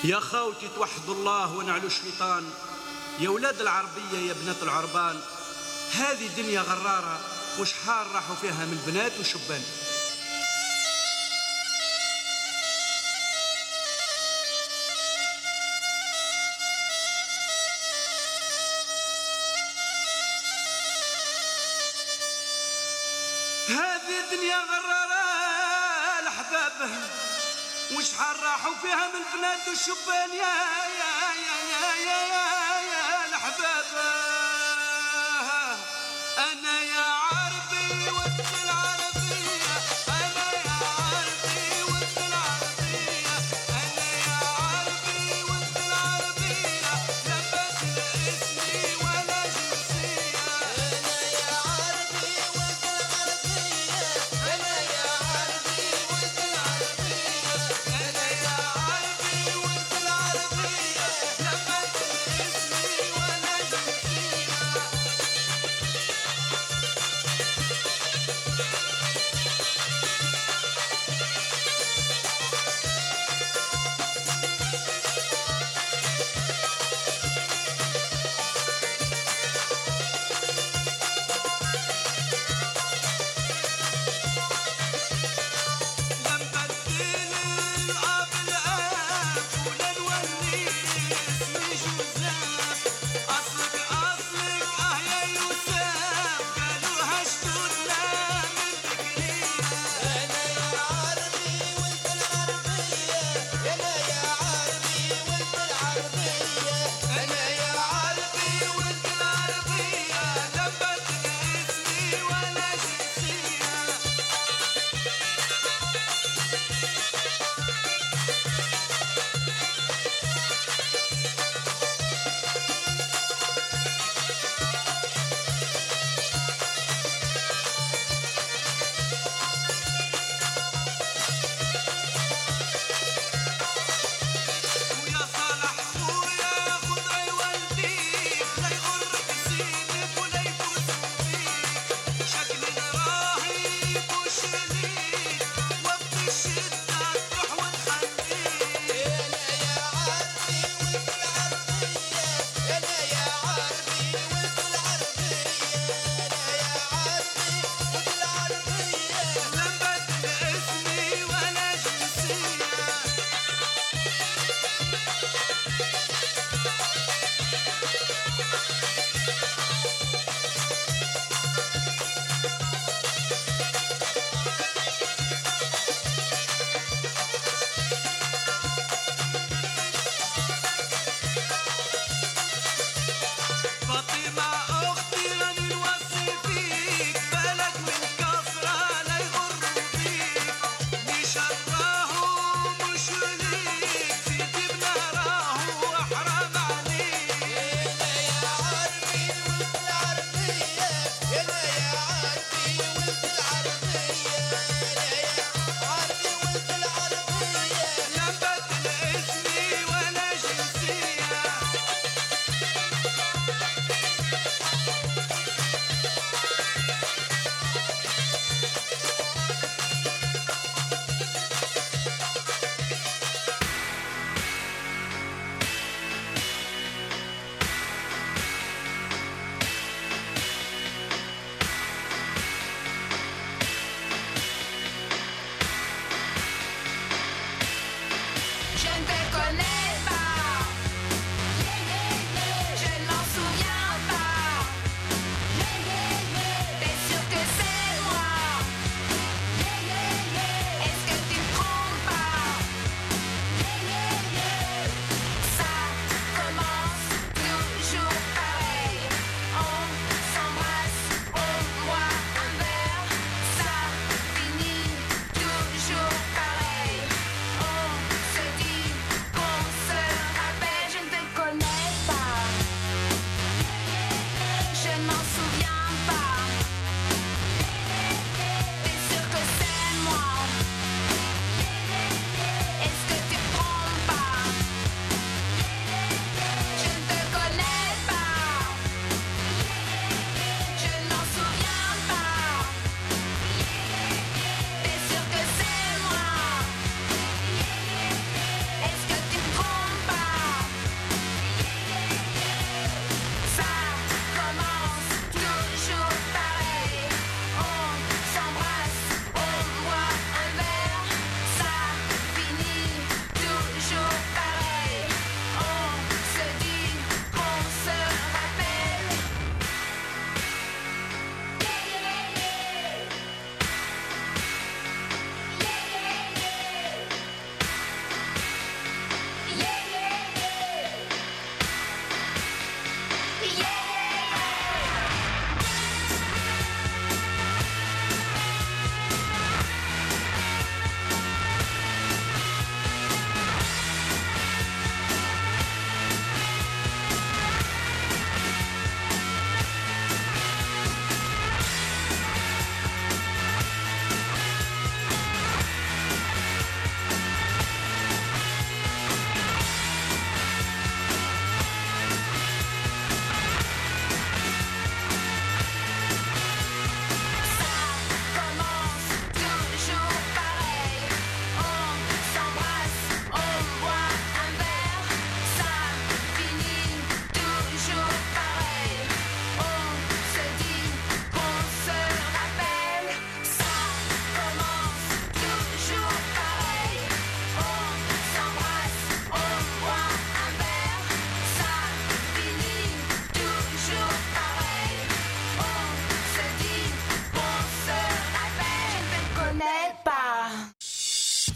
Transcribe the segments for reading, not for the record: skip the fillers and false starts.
يا خاوتي توحدوا الله ونعلو الشيطان، يا ولاد العربية يا بنات العربان، هذه دنيا غرارة وشحال راحوا فيها من بنات وشبان. هذه دنيا غرارة الأحباب وشحال راحوا فيها من البنات والشبان يا الأحباب. أنا يا عربي وانت العربية، أنا يا عربي وانت العربية، أنا يا عربي وانت العربية، لا بدل اسمي ولا جنسية. أنا يا عربي وانت العربية، أنا يا عربي وانت العربية، أنا يا عربي وانت العربية،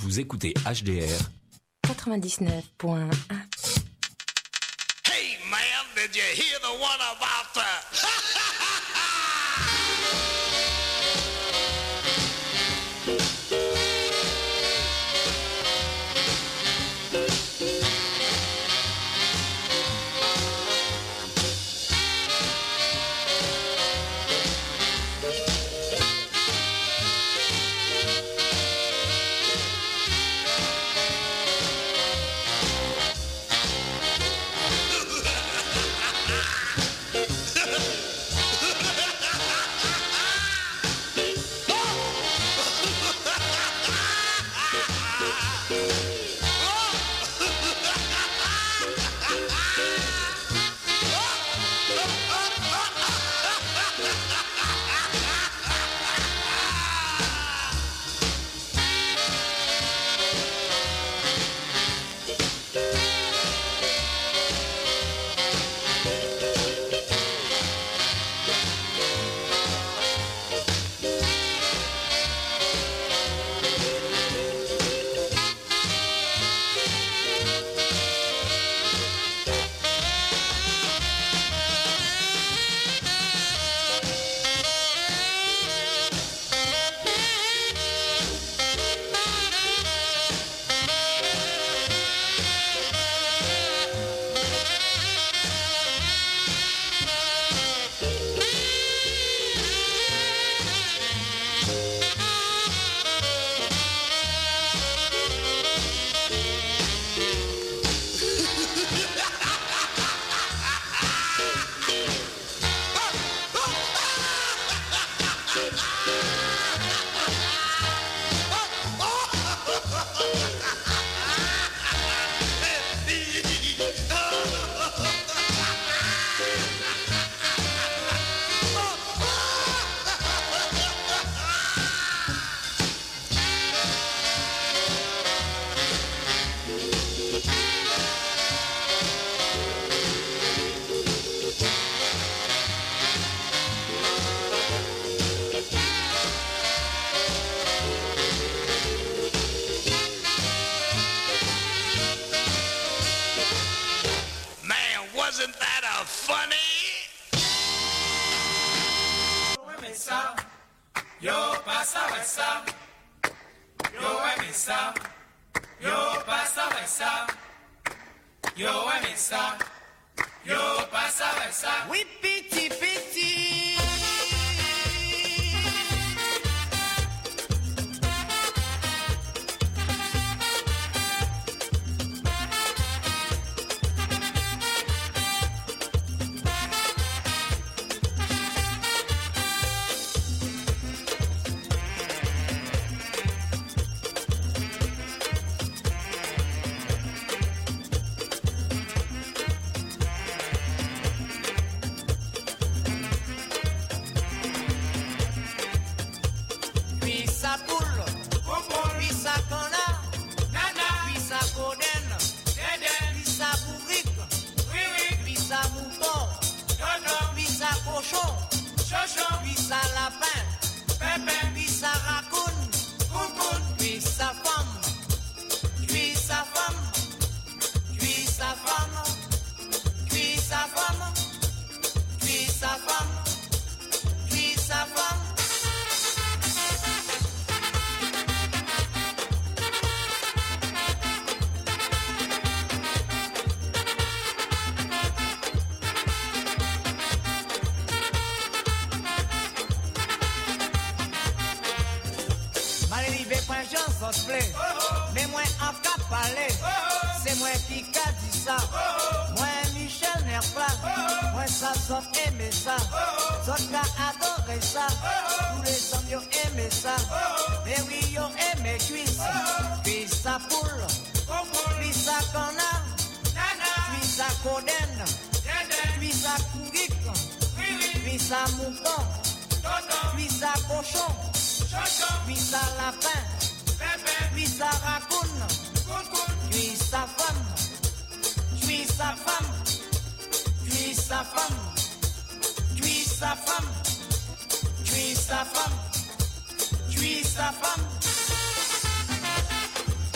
Vous écoutez HDR 99.1. Hey man, did you hear the one about the... Wasn't that a funny? Yo pasa versa, yo emisa, yo pasa versa, yo emisa, yo pasa versa. Oui, piti, piti. Mais moi en cap parler, c'est moi qui a dit ça. Moi Michel Nerpla, moi ça sauf aimer ça. Sauf qu'a adoré ça, tous les hommes yo aimé ça. Mais oui yo aimé cuisse, puis ça poule, puis ça cana, puis ça coden, puis ça cougic, puis ça mouton, puis ça cochon, puis ça lapin. Puis sa racoune, puis sa femme, puis sa femme, puis sa femme, puis sa femme, puis sa femme, puis sa femme.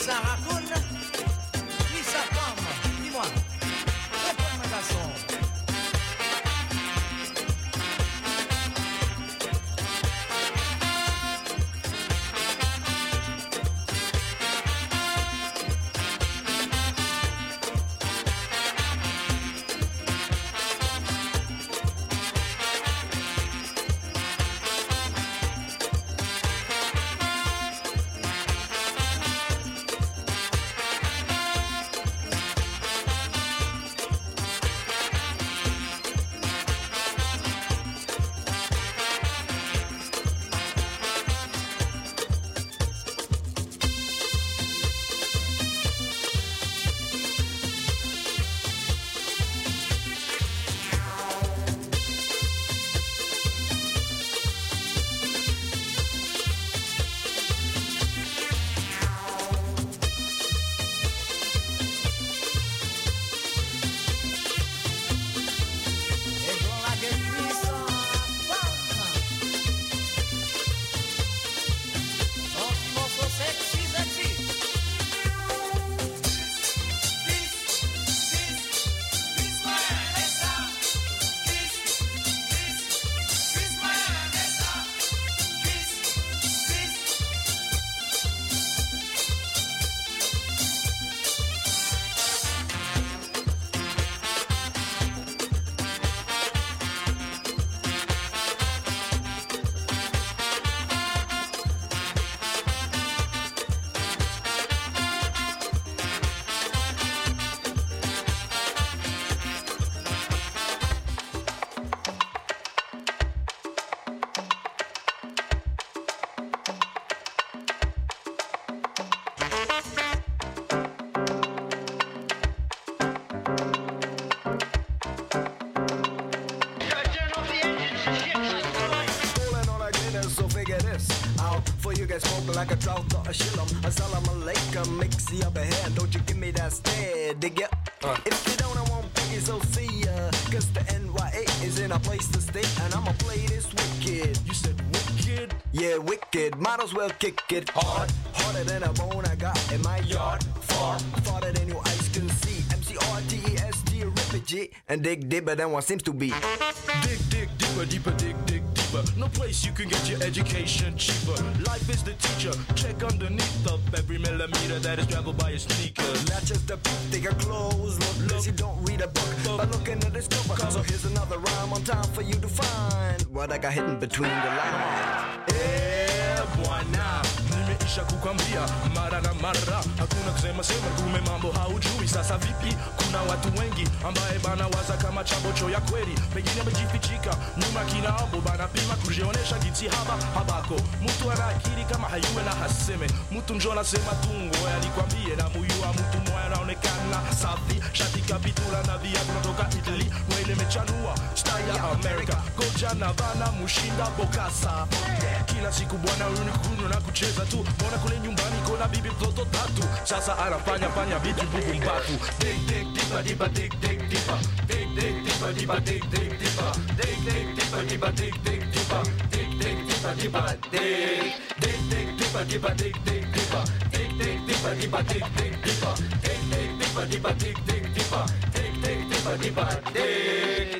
ça raconte? Qui ça femme? Dis-moi. Réponds-moi, garçon. Smoke like a drought or a shillum. Assalamu alaikum, mix the upper hand. Don't you give me that stare, dig ya? If you don't, I won't beg so see ya. Cause the NYA is in a place to stay, and I'ma play this wicked. You said wicked? Yeah, wicked. Might as well kick it hard. Harder than a bone I got in my yard. Far, farther than your eyes can see. MCRTEST, refugee. And dig deeper than one seems to be. Dig deeper, deeper, dig deeper. No place you can get your education cheaper. Life is the teacher. Check underneath of every millimeter that is traveled by your sneakers. Not just the beat, they got clothes. Look, you don't read a book by looking at this cover. So here's another rhyme on time for you to find what I got hidden between the lines. Bwana, nimeisha kukwambia mara na mara, hakuna kusema sema kume mambo haujui. Sasa vipi? Kuna watu wengi ambaye bana waza kama chabocho ya kweli, pengine amejifichika nyuma kinabo, bana pima kujionesha giti habako. Mtu ana akili kama hayuwe na haseme, mtu njo anasema tungo alikwambie na muyua mtu moya anaonekana safi, shati kapitula na viatu kutoka Italy, mwele mechanua style ya America, koja na vana mushinda bokasa. Kila siku bwana unikunywa na kucheza tu, mbona kule nyumbani kona bibi mtoto tatu, sasa anafanya vitu bubu mbafu. Dig deeper, deeper, dig deeper. Dig deeper, deeper, dig deeper. Dig deeper, deeper, dig deeper. Dig deeper, deeper, dig deeper, deeper, dig deeper. Dig deeper, deeper, dig deeper. Dig deeper, deeper, dig deeper. Dig deeper, deeper, dig.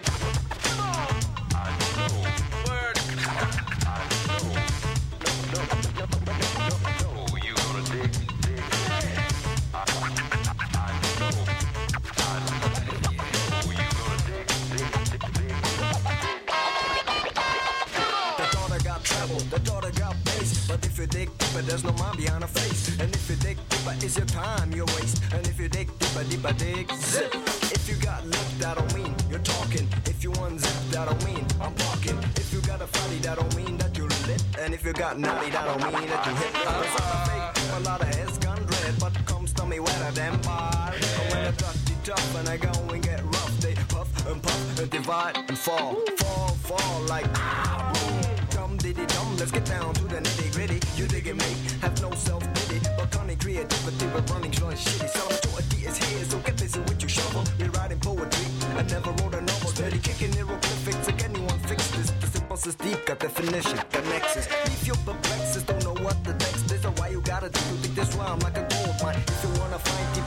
The daughter got bass, but if you dig deeper, there's no mind behind her face. And if you dig deeper, it's your time you waste. And if you dig deeper, deeper, dig zip. If you got lip, that don't mean you're talking. If you unzip, that don't mean I'm talking. If you got a fatty, that don't mean that you're lit. And if you got naughty, that don't mean that you hit. A lot of heads gone red, but comes to me wetter than bar. When the dusty tough and I go and get rough, they puff and divide and fall, like boom, diddy dum. Let's get down to the nitty gritty. You dig it, mate? Have no self pity, but cunning creativity, but running showing shitty. Self-authority is here, so get busy with your shovel. Rewriting poetry, I never wrote a novel. Steady kicking hieroglyphics, like anyone fix this. The simplest is deep, got definition, got nexus. Leave your perplexes, don't know what the text is or why you gotta do. Think this rhyme like a gold mine.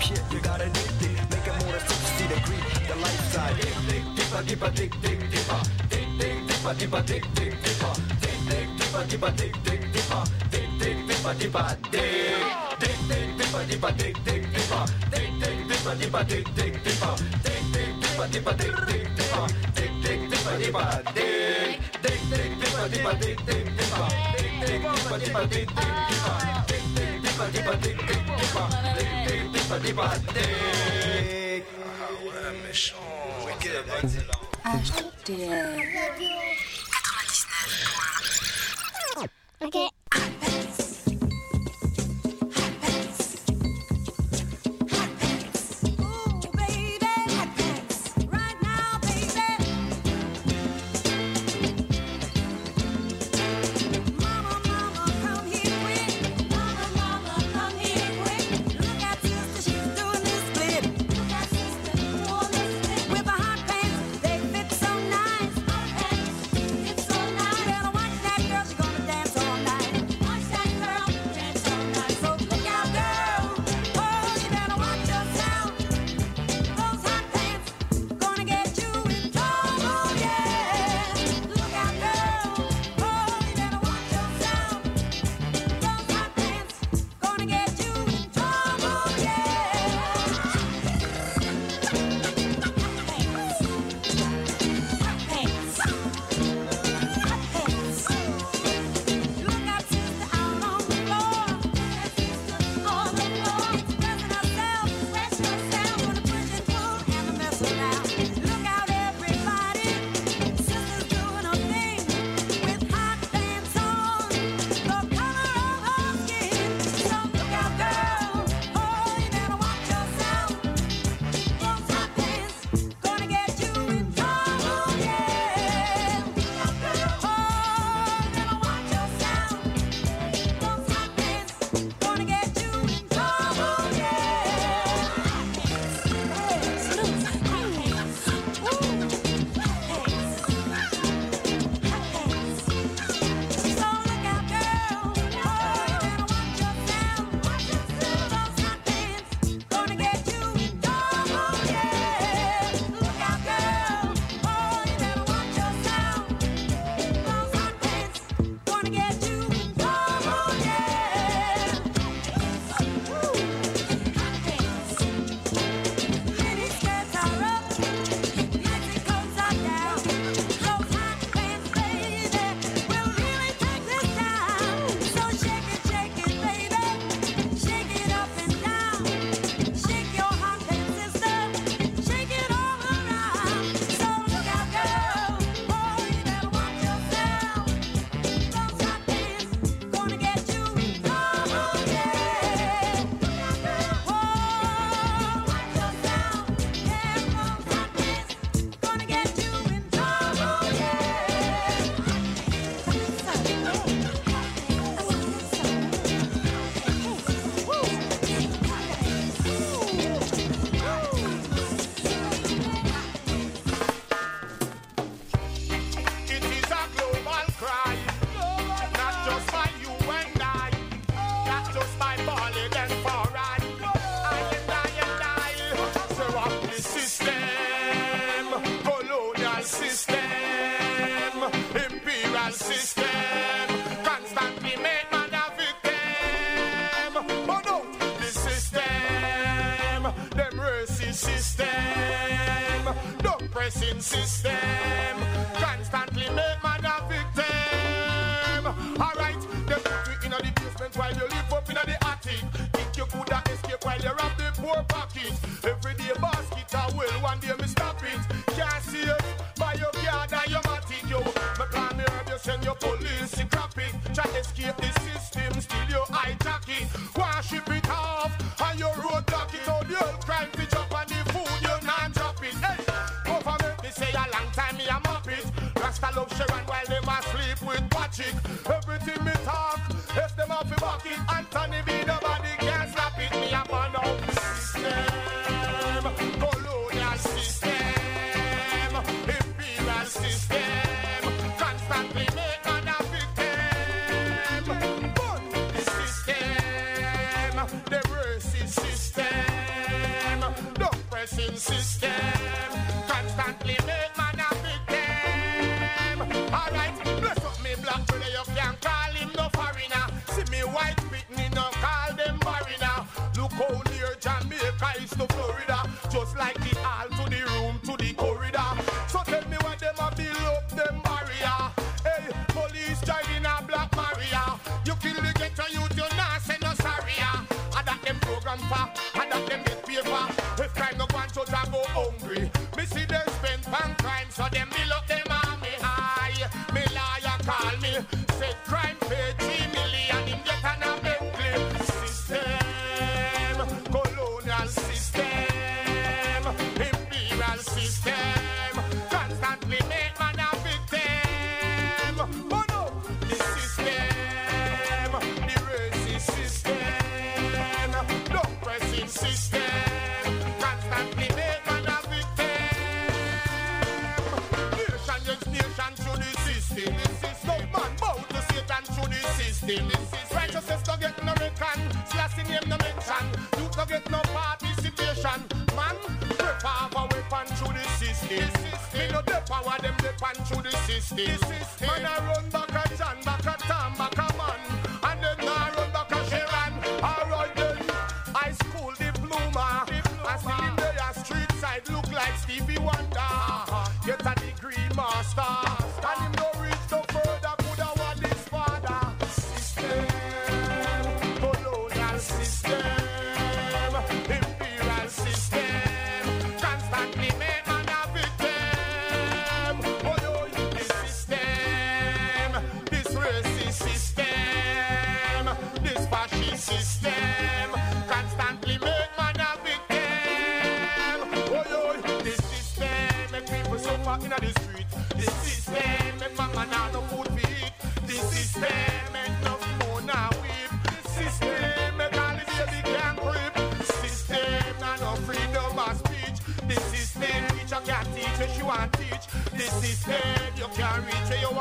shit, you gotta dig deep. Make it more than 6 feet of creep. The light side. Dig, dig, deeper, deeper, dig, dig, deeper. Dig, dig, deeper, deeper, dig, dig, deeper. Dig, dig, deeper, deeper, dig, dig, deeper. Dig, dig, deeper, deeper, dig. Dig, dig, deeper, deeper, dig, dig, deeper. Dig, dig, deeper, deeper, dig, dig, deeper. Dig, dig, deeper, deeper, dig, dig, deeper. Dig, dig, deeper, deeper, dig. Dig, dig, deeper, deeper, dig, dig, deeper. Dig, dig, deeper, deeper, dig, dig, deeper. Dig, dig, deeper, deeper, dig, dig, deeper. Dig, dig, deeper, deeper, dig. Ouais, méchant. Wicked, RTL 99. Okay. System, constantly make man a victim. Alright, they put you in the basement while you live up in the attic. Think you coulda escape while you rob the poor pocket. Every day basket a well, one day me stop it. Can't see it by your card and your matic. Yo, me call me herb, you send your police to crap it. Try escape the system, still you hijack it. Ship it off and your road block it. All the old crime pitch up and the food you not drop it. Hey, government me say a long time me a mop it. Rasta love Sharon while them a sleep with Patrick. Everything me talk, if them off the bucket. Anthony B nobody can stop it. Me a burn out the system, colonial system. constantly make man a victim. Alright, bless up me black brother, you can't call him no foreigner. See me white Britney, no call them foreigner. Look how near Jamaica is to Florida, just like the hall to the room to the corridor. So tell me what them a build up them barrier. Hey, police driving a Black Maria. You kill the ghetto youth, you not say no sorry. And that them program for, and that them get paper. If crime no want to go hungry, me see them spend pan crime, so them build up them army high. Me lawyer call me, say crime pay 3 million, him get an a Bentley. System, colonial system, imperial system, constantly make man a victim. Oh no, the system, the racist system, the oppressive system, constantly make man a victim. Nation against nation through the system. No man bow to Satan through the system. Righteousness no get no reckon, slassing him no mention. Youth no get no participation. Man, prepare for weapon through the system. Me no the power them depend through the system. Man a run back a John, back a Tom, back a man, and then I run back a Sharon. Alright then, high school diploma. I see him there street side look like Stevie Wonder. Get a degree master, and him no reach no further. Coulda want his father. System, colonial system, imperial system, constantly make man a victim. Oh yo, this system, this racist system, this fascist system, constantly make man a victim. Oh yo, this system make people suffer in the street. This system make man have no food to eat. This system make no phone now weep. This system make all the baby can creep. System no freedom of speech. This system teacher can't teach what she want teach. This system you can't read